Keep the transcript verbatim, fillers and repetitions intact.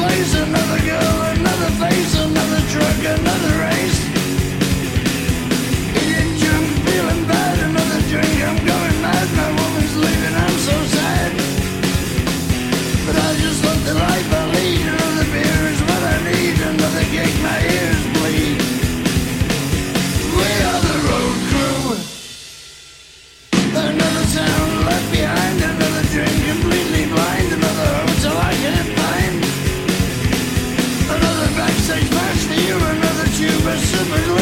place, another girl, another face, another truck, another race. Eating junk, feeling bad, another drink, I'm going mad. My woman's leaving, I'm so sad. But I just love the life I lead. Another beer is what I need, another gig, my ears bleed. We are the road crew. Another town left behind, another drink, completely blind, another hotel I can't find. Another backstage match for you, another tube of super glue.